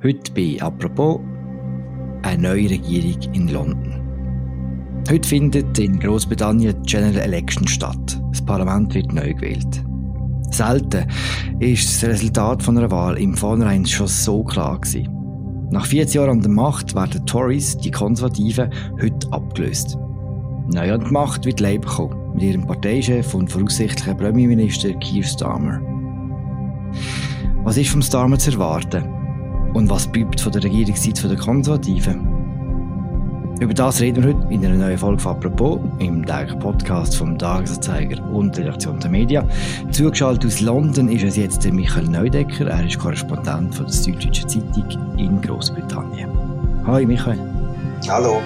Heute bei «Apropos» eine neue Regierung in London. Heute findet in Großbritannien die General Election statt. Das Parlament wird neu gewählt. Selten ist das Resultat von einer Wahl im Vornherein schon so klar gewesen. Nach 14 Jahren an der Macht werden die Tories, die Konservativen, heute abgelöst. Neu an die Macht wird Labour kommen, mit ihrem Parteichef und voraussichtlichen Premierminister Keir Starmer. Was ist vom Starmer zu erwarten? Und was bleibt von der Regierungszeit der Konservativen? Über das reden wir heute in einer neuen Folge von «Apropos» im täglichen Podcast vom Tagesanzeiger und der Redaktion der Medien. Zugeschaltet aus London ist es jetzt Michael Neudecker. Er ist Korrespondent von der Süddeutschen Zeitung in Großbritannien. Hi Michael. Hallo.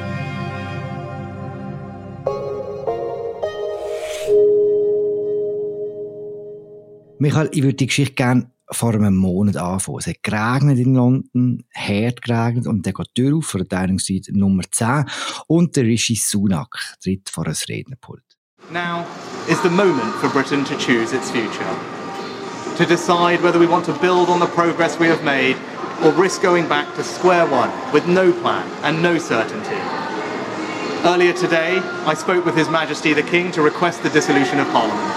Michael, ich würde die Geschichte gerne vor einem Monat anfangen. Es hat geregnet in London, hart geregnet, und dann geht die Tür auf von der Teilungsseite Nummer 10 und der Rishi Sunak tritt vor ein Rednerpult. Now is the moment for Britain to choose its future. To decide whether we want to build on the progress we have made or risk going back to square one with no plan and no certainty. Earlier today, I spoke with His Majesty the King to request the dissolution of Parliament.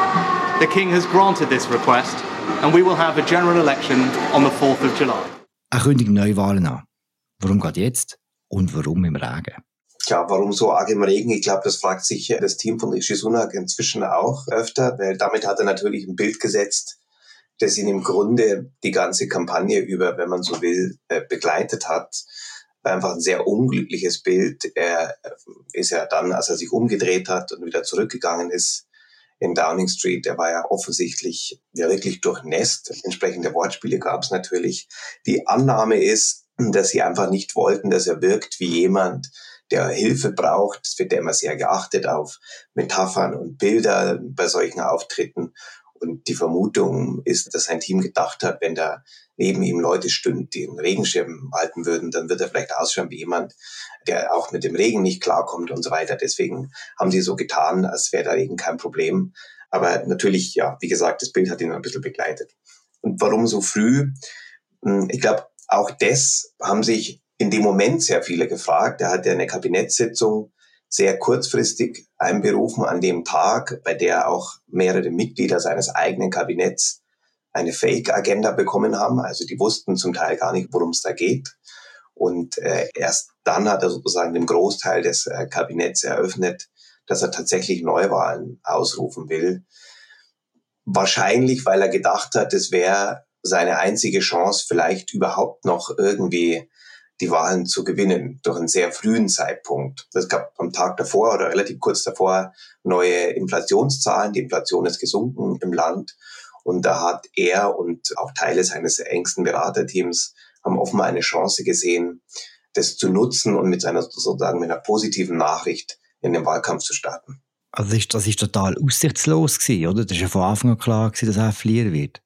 The King has granted this request, and we will have a general election on the 4th of July. Er kündigt Neuwahlen an. Warum gerade jetzt und warum im Regen? Ja, warum so arg im Regen? Ich glaube, das fragt sich das Team von Rishi Sunak inzwischen auch öfter, weil damit hat er natürlich ein Bild gesetzt, das ihn im Grunde die ganze Kampagne über, wenn man so will, begleitet hat. Einfach ein sehr unglückliches Bild. Er ist ja dann, als er sich umgedreht hat und wieder zurückgegangen ist, in Downing Street, der war ja offensichtlich wirklich durchnässt. Entsprechende Wortspiele gab es natürlich. Die Annahme ist, dass sie einfach nicht wollten, dass er wirkt wie jemand, der Hilfe braucht. Es wird ja immer sehr geachtet auf Metaphern und Bilder bei solchen Auftritten. Und die Vermutung ist, dass sein Team gedacht hat, wenn da neben ihm Leute stünden, die einen Regenschirm halten würden, dann wird er vielleicht ausschauen wie jemand, der auch mit dem Regen nicht klarkommt und so weiter. Deswegen haben sie so getan, als wäre der Regen kein Problem. Aber natürlich, ja, wie gesagt, das Bild hat ihn ein bisschen begleitet. Und warum so früh? Ich glaube, auch das haben sich in dem Moment sehr viele gefragt. Er hat ja eine Kabinettssitzung sehr kurzfristig einberufen an dem Tag, bei der auch mehrere Mitglieder seines eigenen Kabinetts eine Fake-Agenda bekommen haben. Also die wussten zum Teil gar nicht, worum es da geht. Und erst dann hat er sozusagen dem Großteil des Kabinetts eröffnet, dass er tatsächlich Neuwahlen ausrufen will. Wahrscheinlich, weil er gedacht hat, es wäre seine einzige Chance, vielleicht überhaupt noch irgendwie die Wahlen zu gewinnen, durch einen sehr frühen Zeitpunkt. Es gab am Tag davor oder relativ kurz davor neue Inflationszahlen. Die Inflation ist gesunken im Land. Und da hat er und auch Teile seines engsten Beraterteams haben offenbar eine Chance gesehen, das zu nutzen und mit einer positiven Nachricht in den Wahlkampf zu starten. Also das ist total aussichtslos gewesen, oder? Das war ja von Anfang an klar gewesen, dass er verlieren wird.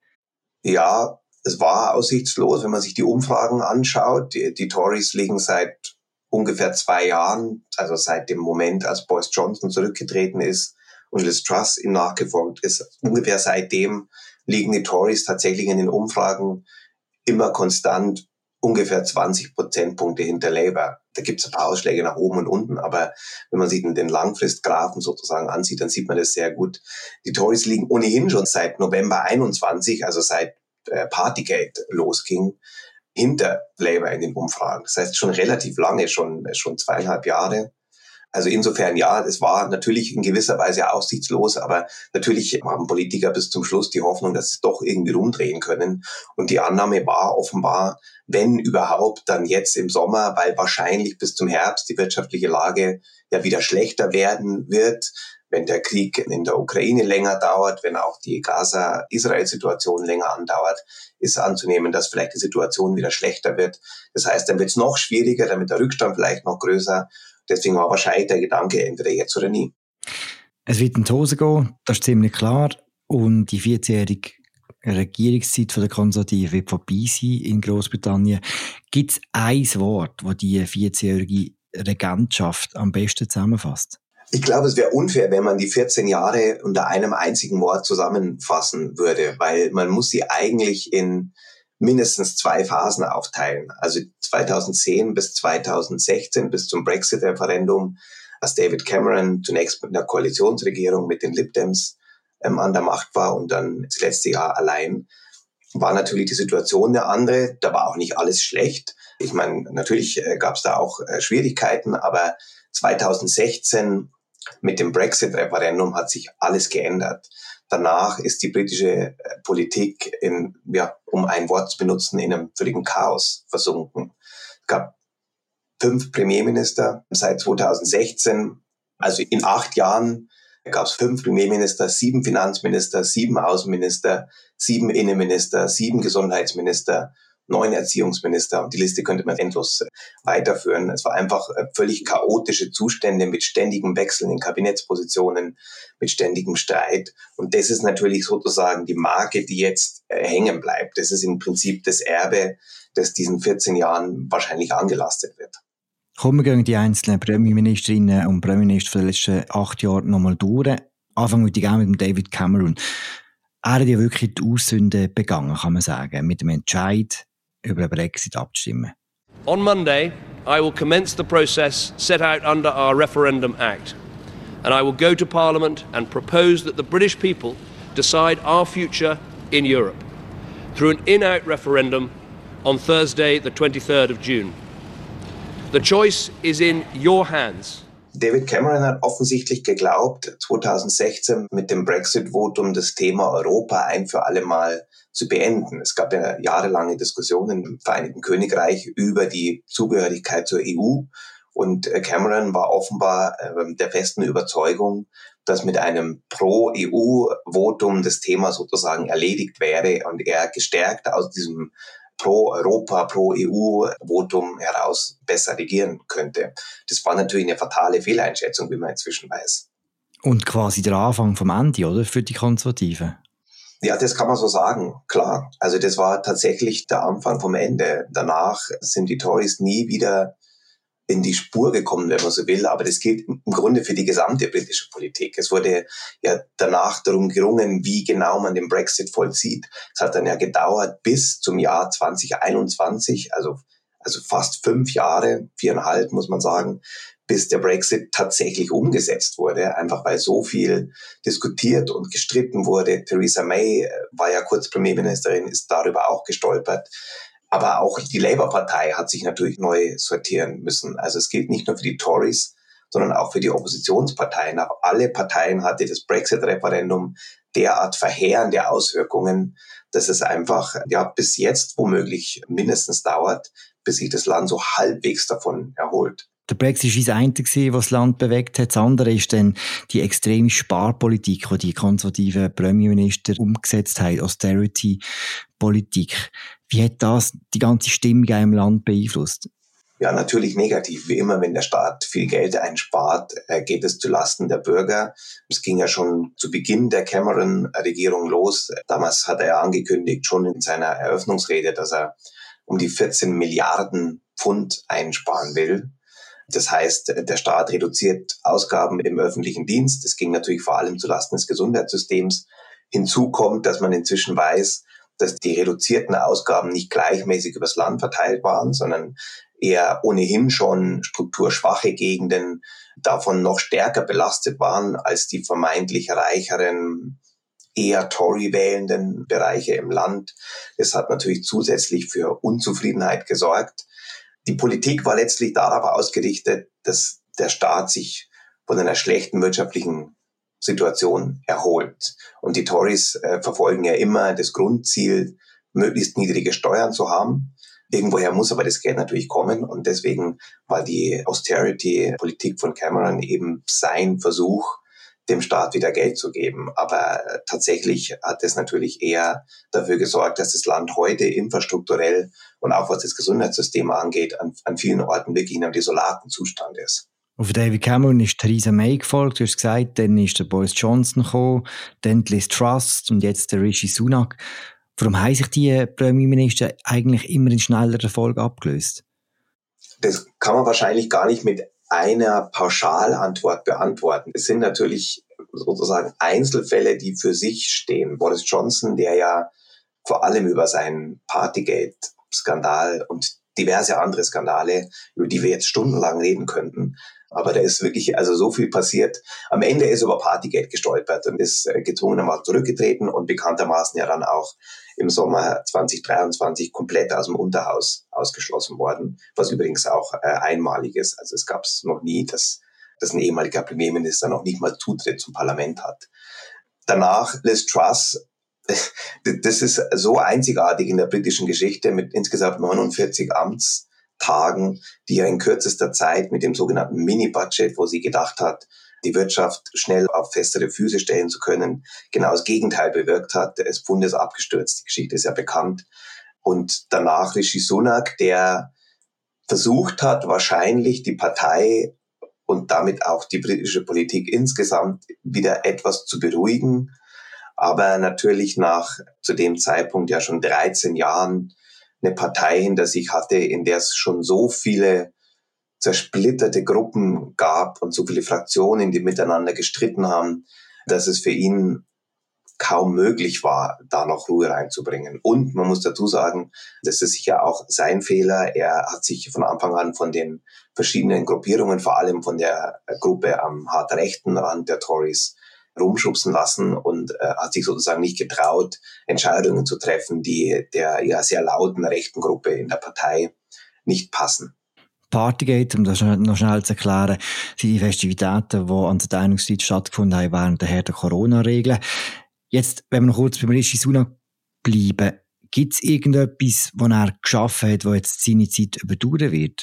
Ja, es war aussichtslos, wenn man sich die Umfragen anschaut. Die Tories liegen seit ungefähr 2 Jahren, also seit dem Moment, als Boris Johnson zurückgetreten ist und Liz Truss ihm nachgefolgt ist. Ungefähr seitdem liegen die Tories tatsächlich in den Umfragen immer konstant ungefähr 20 Prozentpunkte hinter Labour. Da gibt es ein paar Ausschläge nach oben und unten, aber wenn man sich den Langfristgrafen sozusagen ansieht, dann sieht man das sehr gut. Die Tories liegen ohnehin schon seit November 21, also seit Partygate losging, hinter Labour in den Umfragen. Das heißt schon relativ lange, schon 2,5 Jahre. Also insofern, ja, es war natürlich in gewisser Weise aussichtslos, aber natürlich haben Politiker bis zum Schluss die Hoffnung, dass sie es doch irgendwie rumdrehen können. Und die Annahme war offenbar, wenn überhaupt, dann jetzt im Sommer, weil wahrscheinlich bis zum Herbst die wirtschaftliche Lage ja wieder schlechter werden wird, wenn der Krieg in der Ukraine länger dauert, wenn auch die Gaza-Israel-Situation länger andauert, ist anzunehmen, dass vielleicht die Situation wieder schlechter wird. Das heißt, dann wird es noch schwieriger, dann wird der Rückstand vielleicht noch größer. Deswegen war wahrscheinlich der Gedanke, entweder jetzt oder nie. Es wird in die Hose gehen, das ist ziemlich klar. Und die 14-jährige Regierungszeit der Konservativen wird vorbei sein in Großbritannien. Gibt es ein Wort, das die 14-jährige Regentschaft am besten zusammenfasst? Ich glaube, es wäre unfair, wenn man die 14 Jahre unter einem einzigen Wort zusammenfassen würde, weil man muss sie eigentlich in mindestens 2 Phasen aufteilen. Also 2010 bis 2016, bis zum Brexit-Referendum, als David Cameron zunächst mit einer Koalitionsregierung mit den Lib Dems an der Macht war und dann das letzte Jahr allein, war natürlich die Situation eine andere. Da war auch nicht alles schlecht. Ich meine, natürlich gab es da auch Schwierigkeiten, aber 2016 mit dem Brexit-Referendum hat sich alles geändert. Danach ist die britische Politik um ein Wort zu benutzen, in einem völligen Chaos versunken. Es gab 5 Premierminister seit 2016. Also in 8 Jahren gab es 5 Premierminister, 7 Finanzminister, 7 Außenminister, 7 Innenminister, 7 Gesundheitsminister, 9 Erziehungsminister, und die Liste könnte man endlos weiterführen. Es war einfach völlig chaotische Zustände mit ständigem Wechseln in Kabinettspositionen, mit ständigem Streit. Und das ist natürlich sozusagen die Marke, die jetzt hängen bleibt. Das ist im Prinzip das Erbe, das diesen 14 Jahren wahrscheinlich angelastet wird. Kommen wir gehen die einzelnen Premierministerinnen und Premierminister für die letzten 8 Jahre nochmal durch. Anfangen wir mit dem David Cameron. Er hat ja wirklich die Aussünde begangen, kann man sagen, mit dem Entscheid über den Brexit abzustimmen. On Monday, I will commence the process set out under our Referendum Act, and I will go to Parliament and propose that the British people decide our future in Europe through an in-out referendum on Thursday, the 23rd of June. The choice is in your hands. David Cameron hat offensichtlich geglaubt, 2016 mit dem Brexit-Votum das Thema Europa ein für alle Mal zu beenden. Es gab ja jahrelange Diskussionen im Vereinigten Königreich über die Zugehörigkeit zur EU. Und Cameron war offenbar der festen Überzeugung, dass mit einem Pro-EU-Votum das Thema sozusagen erledigt wäre und er gestärkt aus diesem Pro-Europa, Pro-EU-Votum heraus besser regieren könnte. Das war natürlich eine fatale Fehleinschätzung, wie man inzwischen weiß. Und quasi der Anfang vom Ende, oder, für die Konservativen? Ja, das kann man so sagen, klar. Also das war tatsächlich der Anfang vom Ende. Danach sind die Tories nie wieder in die Spur gekommen, wenn man so will. Aber das gilt im Grunde für die gesamte britische Politik. Es wurde ja danach darum gerungen, wie genau man den Brexit vollzieht. Es hat dann ja gedauert bis zum Jahr 2021, also fast 5 Jahre, 4,5 muss man sagen, bis der Brexit tatsächlich umgesetzt wurde, einfach weil so viel diskutiert und gestritten wurde. Theresa May war ja kurz Premierministerin, ist darüber auch gestolpert. Aber auch die Labour-Partei hat sich natürlich neu sortieren müssen. Also es gilt nicht nur für die Tories, sondern auch für die Oppositionsparteien. Auf alle Parteien hatte das Brexit-Referendum derart verheerende Auswirkungen, dass es einfach bis jetzt womöglich mindestens dauert, bis sich das Land so halbwegs davon erholt. Der Brexit war das eine, was das Land bewegt hat. Das andere ist dann die extreme Sparpolitik, die die konservativen Premierminister umgesetzt haben, Austerity-Politik. Wie hat das die ganze Stimmung im Land beeinflusst? Ja, natürlich negativ. Wie immer, wenn der Staat viel Geld einspart, geht es zulasten der Bürger. Es ging ja schon zu Beginn der Cameron-Regierung los. Damals hat er angekündigt, schon in seiner Eröffnungsrede, dass er um die 14 Milliarden Pfund einsparen will. Das heißt, der Staat reduziert Ausgaben im öffentlichen Dienst. Das ging natürlich vor allem zulasten des Gesundheitssystems. Hinzu kommt, dass man inzwischen weiß, dass die reduzierten Ausgaben nicht gleichmäßig übers Land verteilt waren, sondern eher ohnehin schon strukturschwache Gegenden davon noch stärker belastet waren als die vermeintlich reicheren, eher Tory-wählenden Bereiche im Land. Das hat natürlich zusätzlich für Unzufriedenheit gesorgt. Die Politik war letztlich darauf ausgerichtet, dass der Staat sich von einer schlechten wirtschaftlichen Situation erholt. Und die Tories verfolgen ja immer das Grundziel, möglichst niedrige Steuern zu haben. Irgendwoher muss aber das Geld natürlich kommen. Und deswegen war die Austerity-Politik von Cameron eben sein Versuch, dem Staat wieder Geld zu geben. Aber tatsächlich hat es natürlich eher dafür gesorgt, dass das Land heute infrastrukturell und auch was das Gesundheitssystem angeht, an vielen Orten wirklich in einem desolaten Zustand ist. Auf David Cameron ist Theresa May gefolgt, du hast gesagt, dann ist der Boris Johnson gekommen, dann die Liz Truss und jetzt der Rishi Sunak. Warum haben sich die Premierminister eigentlich immer in schneller Erfolg abgelöst? Das kann man wahrscheinlich gar nicht mit einer Pauschalantwort beantworten. Es sind natürlich sozusagen Einzelfälle, die für sich stehen. Boris Johnson, der ja vor allem über seinen Partygate-Skandal und diverse andere Skandale, über die wir jetzt stundenlang reden könnten. Aber da ist wirklich also so viel passiert. Am Ende ist er über Partygate gestolpert und ist gezwungenermaßen zurückgetreten und bekanntermaßen ja dann auch im Sommer 2023 komplett aus dem Unterhaus ausgeschlossen worden, was übrigens auch einmalig ist. Also es gab es noch nie, dass ein ehemaliger Premierminister noch nicht mal Zutritt zum Parlament hat. Danach Liz Truss, das ist so einzigartig in der britischen Geschichte mit insgesamt 49 Amtstagen, die ja in kürzester Zeit mit dem sogenannten Mini-Budget, wo sie gedacht hat, die Wirtschaft schnell auf festere Füße stellen zu können, genau das Gegenteil bewirkt hat. Das Pfund ist abgestürzt, die Geschichte ist ja bekannt. Und danach Rishi Sunak, der versucht hat, wahrscheinlich die Partei und damit auch die britische Politik insgesamt wieder etwas zu beruhigen, aber natürlich nach zu dem Zeitpunkt ja schon 13 Jahren eine Partei hinter sich hatte, in der es schon so viele zersplitterte Gruppen gab und so viele Fraktionen, die miteinander gestritten haben, dass es für ihn kaum möglich war, da noch Ruhe reinzubringen. Und man muss dazu sagen, das ist sicher auch sein Fehler. Er hat sich von Anfang an von den verschiedenen Gruppierungen, vor allem von der Gruppe am hart rechten Rand der Tories, rumschubsen lassen und hat sich sozusagen nicht getraut, Entscheidungen zu treffen, die der ja sehr lauten rechten Gruppe in der Partei nicht passen. Partygate, um das noch schnell zu erklären, sind die Festivitäten, die an der Vereinigungszeit stattgefunden haben während der harten Corona-Regeln. Jetzt, wenn wir noch kurz beim Rishi Sunak bleiben, gibt es irgendetwas, was er geschaffen hat, das jetzt seine Zeit überdauern wird?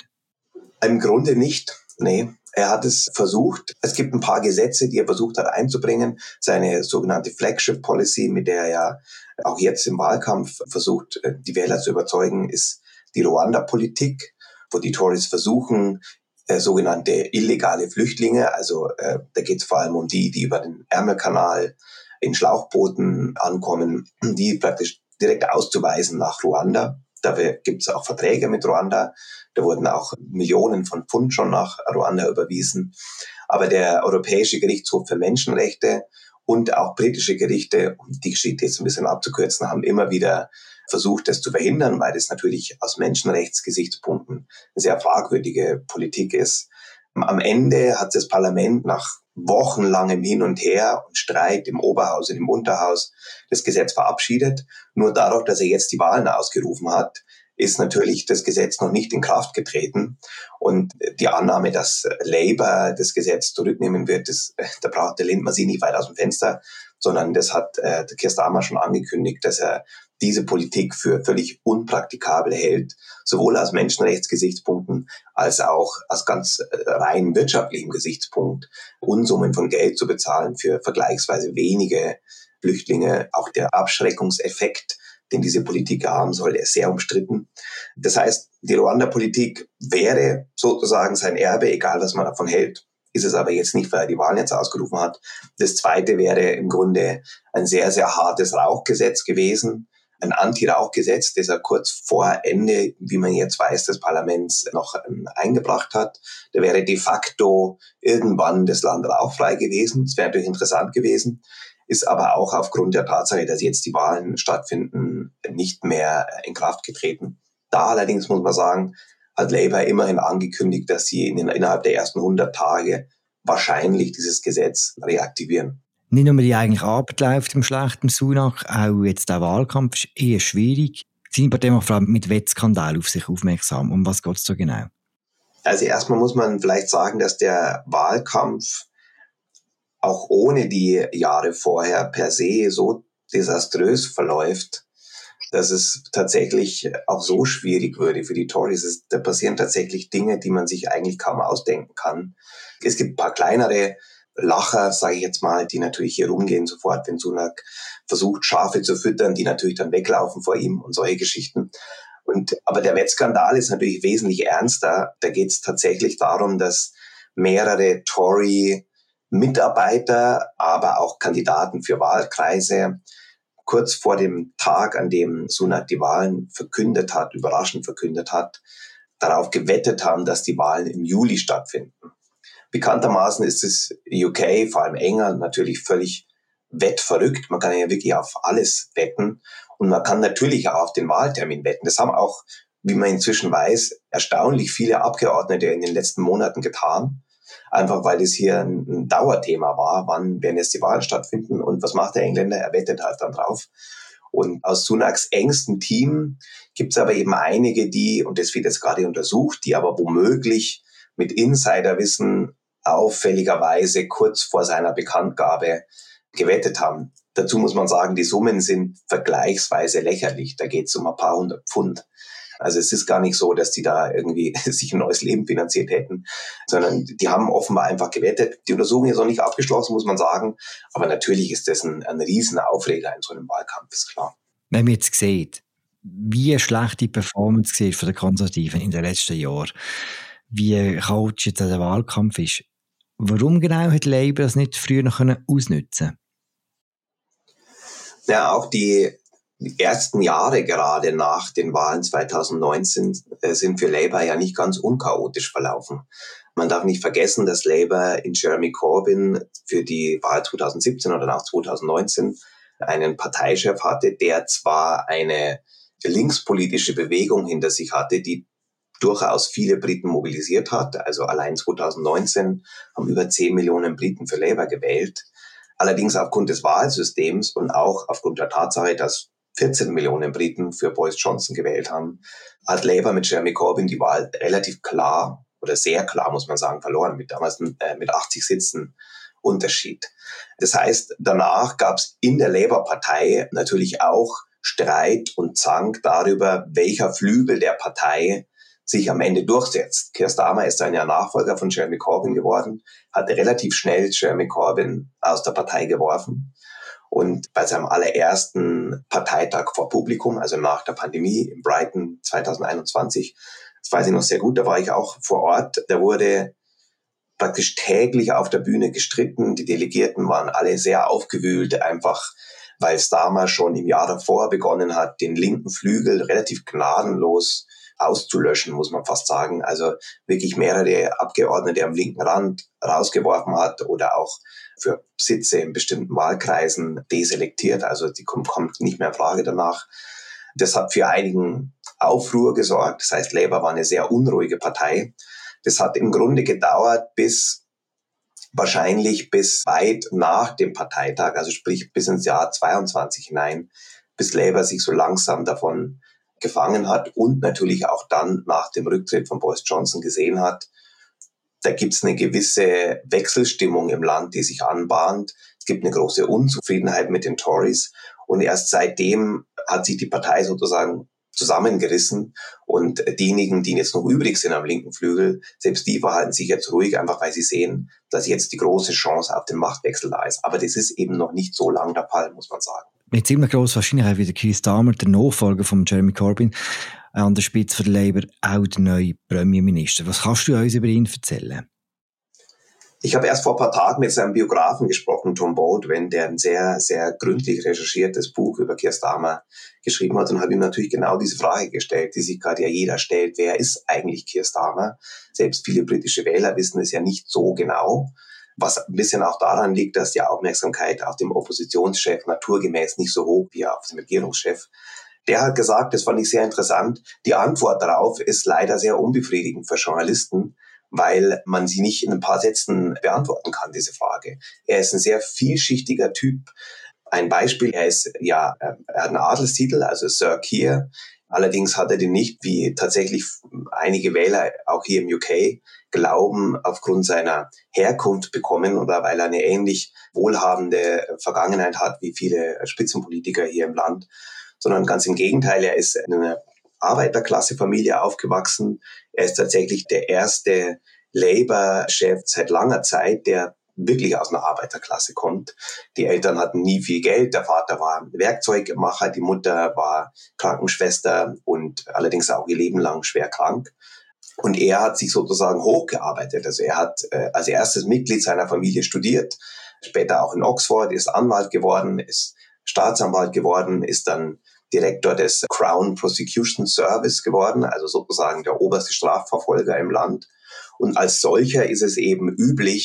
Im Grunde nicht, nee. Er hat es versucht. Es gibt ein paar Gesetze, die er versucht hat einzubringen. Seine sogenannte Flagship Policy, mit der er ja auch jetzt im Wahlkampf versucht, die Wähler zu überzeugen, ist die Ruanda-Politik, wo die Tories versuchen, sogenannte illegale Flüchtlinge, also da geht es vor allem um die über den Ärmelkanal in Schlauchbooten ankommen, die praktisch direkt auszuweisen nach Ruanda. Dafür gibt es auch Verträge mit Ruanda. Da wurden auch Millionen von Pfund schon nach Ruanda überwiesen. Aber der Europäische Gerichtshof für Menschenrechte und auch britische Gerichte, um die Geschichte jetzt ein bisschen abzukürzen, haben immer wieder versucht, das zu verhindern, weil das natürlich aus Menschenrechtsgesichtspunkten eine sehr fragwürdige Politik ist. Am Ende hat das Parlament nach wochenlangem Hin und Her und Streit im Oberhaus und im Unterhaus das Gesetz verabschiedet. Nur dadurch, dass er jetzt die Wahlen ausgerufen hat, ist natürlich das Gesetz noch nicht in Kraft getreten. Und die Annahme, dass Labour das Gesetz zurücknehmen wird, da lehnt man sich nicht weit aus dem Fenster, sondern das hat der Keir Starmer schon angekündigt, dass er diese Politik für völlig unpraktikabel hält, sowohl aus Menschenrechtsgesichtspunkten als auch aus ganz rein wirtschaftlichem Gesichtspunkt, Unsummen von Geld zu bezahlen für vergleichsweise wenige Flüchtlinge. Auch der Abschreckungseffekt, den diese Politik haben soll, der ist sehr umstritten. Das heißt, die Ruanda-Politik wäre sozusagen sein Erbe, egal was man davon hält. Ist es aber jetzt nicht, weil er die Wahlen jetzt ausgerufen hat. Das Zweite wäre im Grunde ein sehr, sehr hartes Rauchgesetz gewesen. Ein Anti-Rauchgesetz, das er kurz vor Ende, wie man jetzt weiß, des Parlaments noch eingebracht hat. Da wäre de facto irgendwann das Land rauchfrei gewesen. Das wäre natürlich interessant gewesen, ist aber auch aufgrund der Tatsache, dass jetzt die Wahlen stattfinden, nicht mehr in Kraft getreten. Da allerdings muss man sagen, hat Labour immerhin angekündigt, dass sie innerhalb der ersten 100 Tage wahrscheinlich dieses Gesetz reaktivieren. Nicht nur die eigentliche Arbeit läuft im schlechten Sunak, auch jetzt der Wahlkampf ist eher schwierig. Seine Partei macht vor allem mit Wettskandal auf sich aufmerksam. Um was geht es so genau? Also erstmal muss man vielleicht sagen, dass der Wahlkampf auch ohne die Jahre vorher per se so desaströs verläuft, dass es tatsächlich auch so schwierig würde für die Tories. Da passieren tatsächlich Dinge, die man sich eigentlich kaum ausdenken kann. Es gibt ein paar kleinere Lacher, sage ich jetzt mal, die natürlich hier rumgehen sofort, wenn Sunak versucht, Schafe zu füttern, die natürlich dann weglaufen vor ihm und solche Geschichten. Aber der Wettskandal ist natürlich wesentlich ernster. Da geht es tatsächlich darum, dass mehrere Tory-Mitarbeiter, aber auch Kandidaten für Wahlkreise kurz vor dem Tag, an dem Sunak die Wahlen überraschend verkündet hat, darauf gewettet haben, dass die Wahlen im Juli stattfinden. Bekanntermaßen ist es UK, vor allem England, natürlich völlig wettverrückt. Man kann ja wirklich auf alles wetten. Und man kann natürlich auch auf den Wahltermin wetten. Das haben auch, wie man inzwischen weiß, erstaunlich viele Abgeordnete in den letzten Monaten getan. Einfach weil es hier ein Dauerthema war, wann werden jetzt die Wahlen stattfinden und was macht der Engländer? Er wettet halt dann drauf. Und aus Sunaks engstem Team gibt es aber eben einige, die, und das wird jetzt gerade untersucht, die aber womöglich mit Insiderwissen auffälligerweise kurz vor seiner Bekanntgabe gewettet haben. Dazu muss man sagen, die Summen sind vergleichsweise lächerlich. Da geht es um ein paar hundert Pfund. Also es ist gar nicht so, dass die da irgendwie sich ein neues Leben finanziert hätten, sondern die haben offenbar einfach gewettet. Die Untersuchung ist noch nicht abgeschlossen, muss man sagen. Aber natürlich ist das ein Riesenaufreger in so einem Wahlkampf, ist klar. Wenn man jetzt sieht, wie schlecht die Performance war von den Konservativen in den letzten Jahren, wie chaotisch jetzt der Wahlkampf ist, warum genau hat Labour das nicht früher noch ausnutzen können? Ja, auch die ersten Jahre gerade nach den Wahlen 2019 sind für Labour ja nicht ganz unchaotisch verlaufen. Man darf nicht vergessen, dass Labour in Jeremy Corbyn für die Wahl 2017 oder nach 2019 einen Parteichef hatte, der zwar eine linkspolitische Bewegung hinter sich hatte, die durchaus viele Briten mobilisiert hat. Also allein 2019 haben über 10 Millionen Briten für Labour gewählt. Allerdings aufgrund des Wahlsystems und auch aufgrund der Tatsache, dass 14 Millionen Briten für Boris Johnson gewählt haben, hat Labour mit Jeremy Corbyn die Wahl relativ klar oder sehr klar, muss man sagen, verloren, mit 80 Sitzen Unterschied. Das heißt, danach gab es in der Labour-Partei natürlich auch Streit und Zank darüber, welcher Flügel der Partei sich am Ende durchsetzt. Keir Starmer ist dann ja Nachfolger von Jeremy Corbyn geworden, hat relativ schnell Jeremy Corbyn aus der Partei geworfen. Und bei seinem allerersten Parteitag vor Publikum, also nach der Pandemie in Brighton 2021, das weiß ich noch sehr gut, da war ich auch vor Ort, da wurde praktisch täglich auf der Bühne gestritten. Die Delegierten waren alle sehr aufgewühlt, einfach weil Starmer schon im Jahr davor begonnen hat, den linken Flügel relativ gnadenlos auszulöschen, muss man fast sagen. Also wirklich mehrere Abgeordnete am linken Rand rausgeworfen hat oder auch für Sitze in bestimmten Wahlkreisen deselektiert. Also die kommt nicht mehr in Frage danach. Das hat für einigen Aufruhr gesorgt. Das heißt, Labour war eine sehr unruhige Partei. Das hat im Grunde gedauert wahrscheinlich bis weit nach dem Parteitag, also sprich bis ins Jahr 22 hinein, bis Labour sich so langsam davon gefangen hat und natürlich auch dann nach dem Rücktritt von Boris Johnson gesehen hat, da gibt es eine gewisse Wechselstimmung im Land, die sich anbahnt. Es gibt eine große Unzufriedenheit mit den Tories und erst seitdem hat sich die Partei sozusagen zusammengerissen und diejenigen, die jetzt noch übrig sind am linken Flügel, selbst die verhalten sich jetzt ruhig, einfach weil sie sehen, dass jetzt die große Chance auf den Machtwechsel da ist. Aber das ist eben noch nicht so lang der Fall, muss man sagen. Mit ziemlich grosser Wahrscheinlichkeit wird Keir Starmer, der Nachfolger von Jeremy Corbyn, an der Spitze von Labour auch der neue Premierminister. Was kannst du uns über ihn erzählen? Ich habe erst vor ein paar Tagen mit seinem Biografen gesprochen, Tom Baldwin, der ein sehr, sehr gründlich recherchiertes Buch über Keir Starmer geschrieben hat und habe ihm natürlich genau diese Frage gestellt, die sich gerade ja jeder stellt. Wer ist eigentlich Keir Starmer? Selbst viele britische Wähler wissen es ja nicht so genau. Was ein bisschen auch daran liegt, dass die Aufmerksamkeit auf dem Oppositionschef naturgemäß nicht so hoch wie auf dem Regierungschef. Der hat gesagt, das fand ich sehr interessant, die Antwort darauf ist leider sehr unbefriedigend für Journalisten, weil man sie nicht in ein paar Sätzen beantworten kann, diese Frage. Er ist ein sehr vielschichtiger Typ. Ein Beispiel, er hat einen Adelstitel, also Sir Keir. Allerdings hat er den nicht, wie tatsächlich einige Wähler auch hier im UK glauben, aufgrund seiner Herkunft bekommen oder weil er eine ähnlich wohlhabende Vergangenheit hat wie viele Spitzenpolitiker hier im Land, sondern ganz im Gegenteil, er ist in einer Arbeiterklasse-Familie aufgewachsen. Er ist tatsächlich der erste Labour-Chef seit langer Zeit, der wirklich aus einer Arbeiterklasse kommt. Die Eltern hatten nie viel Geld. Der Vater war Werkzeugmacher, die Mutter war Krankenschwester und allerdings auch ihr Leben lang schwer krank. Und er hat sich sozusagen hochgearbeitet. Also er hat als erstes Mitglied seiner Familie studiert, später auch in Oxford, ist Anwalt geworden, ist Staatsanwalt geworden, ist dann Direktor des Crown Prosecution Service geworden, also sozusagen der oberste Strafverfolger im Land. Und als solcher ist es eben üblich,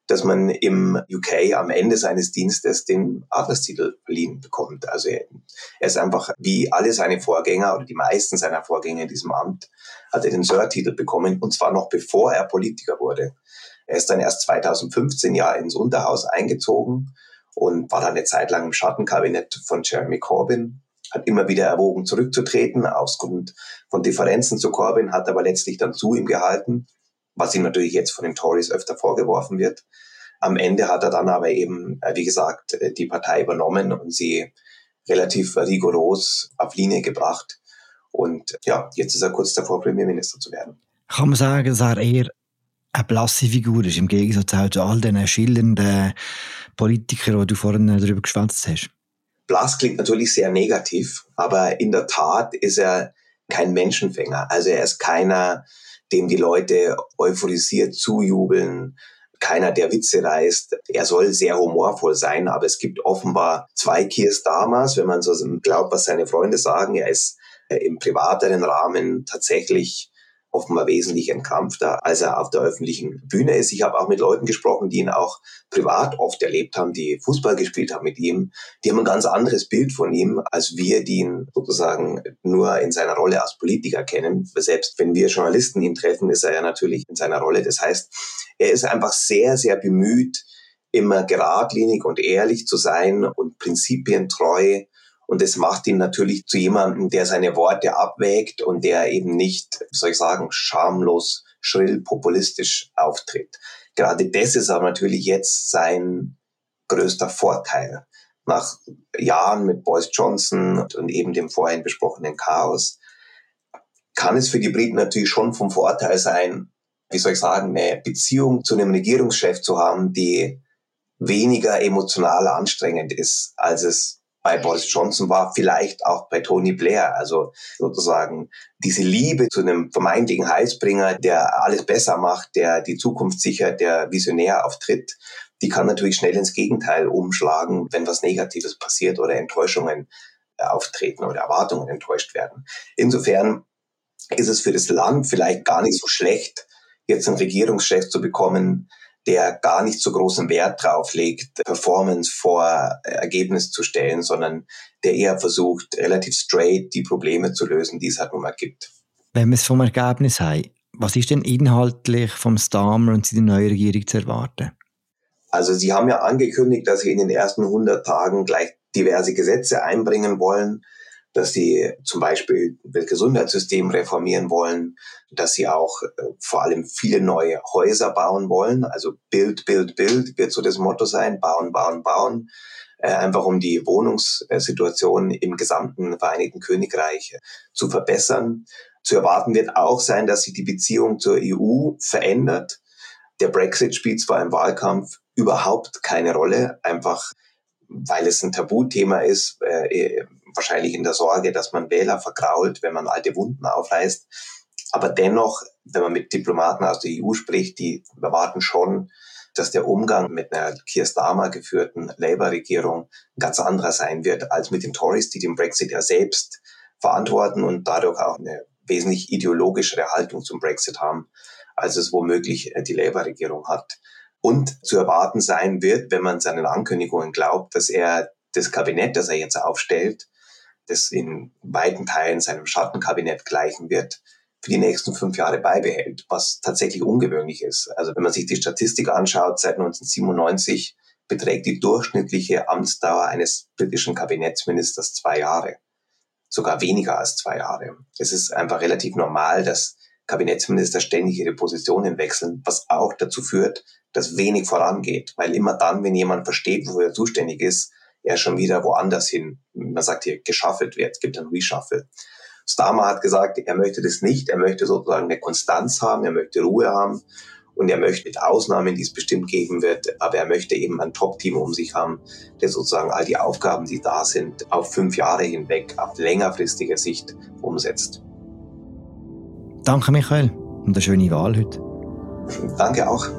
dass man im UK am Ende seines Dienstes den Adlerstitel verliehen bekommt. Also er ist einfach, wie alle seine Vorgänger oder die meisten seiner Vorgänger in diesem Amt, hat er den Sir-Titel bekommen, und zwar noch bevor er Politiker wurde. Er ist dann erst 2015 ins Unterhaus eingezogen und war dann eine Zeit lang im Schattenkabinett von Jeremy Corbyn, hat immer wieder erwogen, zurückzutreten, aufgrund von Differenzen zu Corbyn, hat aber letztlich dann zu ihm gehalten, was ihm natürlich jetzt von den Tories öfter vorgeworfen wird. Am Ende hat er dann aber eben, wie gesagt, die Partei übernommen und sie relativ rigoros auf Linie gebracht. Und ja, jetzt ist er kurz davor, Premierminister zu werden. Kann man sagen, dass er eher eine blasse Figur ist, im Gegensatz zu all den schillernden Politikern, die du vorhin darüber geschwätzt hast? Blass klingt natürlich sehr negativ, aber in der Tat ist er kein Menschenfänger. Also er ist keiner, dem die Leute euphorisiert zujubeln, keiner, der Witze reißt. Er soll sehr humorvoll sein, aber es gibt offenbar zwei Keir Starmers, wenn man so glaubt, was seine Freunde sagen. Er ist im privateren Rahmen tatsächlich offenbar wesentlich entkrampfter, als er auf der öffentlichen Bühne ist. Ich habe auch mit Leuten gesprochen, die ihn auch privat oft erlebt haben, die Fußball gespielt haben mit ihm. Die haben ein ganz anderes Bild von ihm, als wir, die ihn sozusagen nur in seiner Rolle als Politiker kennen. Selbst wenn wir Journalisten ihn treffen, ist er ja natürlich in seiner Rolle. Das heißt, er ist einfach sehr, sehr bemüht, immer geradlinig und ehrlich zu sein und prinzipientreu. Und das macht ihn natürlich zu jemandem, der seine Worte abwägt und der eben nicht, wie soll ich sagen, schamlos, schrill, populistisch auftritt. Gerade das ist aber natürlich jetzt sein größter Vorteil. Nach Jahren mit Boris Johnson und eben dem vorhin besprochenen Chaos kann es für die Briten natürlich schon vom Vorteil sein, wie soll ich sagen, eine Beziehung zu einem Regierungschef zu haben, die weniger emotional anstrengend ist, als es bei Boris Johnson war, vielleicht auch bei Tony Blair. Also sozusagen diese Liebe zu einem vermeintlichen Heilsbringer, der alles besser macht, der die Zukunft sichert, der visionär auftritt, die kann natürlich schnell ins Gegenteil umschlagen, wenn was Negatives passiert oder Enttäuschungen auftreten oder Erwartungen enttäuscht werden. Insofern ist es für das Land vielleicht gar nicht so schlecht, jetzt einen Regierungschef zu bekommen, der gar nicht so großen Wert drauf legt, Performance vor Ergebnis zu stellen, sondern der eher versucht, relativ straight die Probleme zu lösen, die es halt nun mal gibt. Wenn wir es vom Ergebnis haben, was ist denn inhaltlich vom Starmer und seiner neuen Regierung zu erwarten? Also Sie haben ja angekündigt, dass Sie in den ersten 100 Tagen gleich diverse Gesetze einbringen wollen, dass Sie zum Beispiel das Gesundheitssystem reformieren wollen, dass Sie auch vor allem viele neue Häuser bauen wollen. Also Build, Build, Build wird so das Motto sein, bauen, bauen, bauen. Einfach um die Wohnungssituation im gesamten Vereinigten Königreich zu verbessern. Zu erwarten wird auch sein, dass sich die Beziehung zur EU verändert. Der Brexit spielt zwar im Wahlkampf überhaupt keine Rolle, einfach weil es ein Tabuthema ist, wahrscheinlich in der Sorge, dass man Wähler vergrault, wenn man alte Wunden aufreißt. Aber dennoch, wenn man mit Diplomaten aus der EU spricht, die erwarten schon, dass der Umgang mit einer Keir Starmer geführten Labour-Regierung ein ganz anderer sein wird, als mit den Tories, die den Brexit ja selbst verantworten und dadurch auch eine wesentlich ideologischere Haltung zum Brexit haben, als es womöglich die Labour-Regierung hat. Und zu erwarten sein wird, wenn man seinen Ankündigungen glaubt, dass er das Kabinett, das er jetzt aufstellt, das in weiten Teilen seinem Schattenkabinett gleichen wird, für die nächsten 5 Jahre beibehält, was tatsächlich ungewöhnlich ist. Also wenn man sich die Statistik anschaut, seit 1997 beträgt die durchschnittliche Amtsdauer eines britischen Kabinettsministers 2 Jahre. Sogar weniger als 2 Jahre. Es ist einfach relativ normal, dass Kabinettsminister ständig ihre Positionen wechseln, was auch dazu führt, dass wenig vorangeht. Weil immer dann, wenn jemand versteht, wofür er zuständig ist, er schon wieder woanders hin, man sagt hier, geschaffelt wird, es gibt einen Reshuffle. Starmer hat gesagt, er möchte das nicht, er möchte sozusagen eine Konstanz haben, er möchte Ruhe haben und er möchte mit Ausnahmen, die es bestimmt geben wird, aber er möchte eben ein Top-Team um sich haben, der sozusagen all die Aufgaben, die da sind, auf 5 Jahre hinweg, auf längerfristige Sicht umsetzt. Danke, Michael, und eine schöne Wahl heute. Danke auch.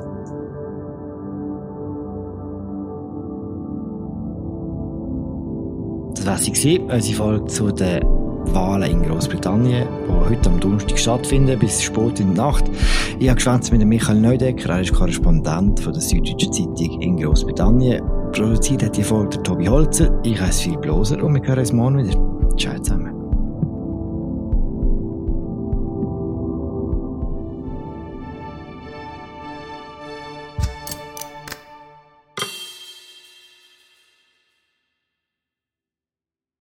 Das war sie, unsere Folge zu den Wahlen in Großbritannien, die heute am Donnerstag stattfinden, bis spät in der Nacht. Ich habe geschwätzt mit Michael Neudecker, er ist Korrespondent von der Süddeutschen Zeitung in Großbritannien. Produziert hat die Folge Tobi Holzer, ich heiße Philipp Loser und wir hören uns morgen wieder. Ciao zusammen.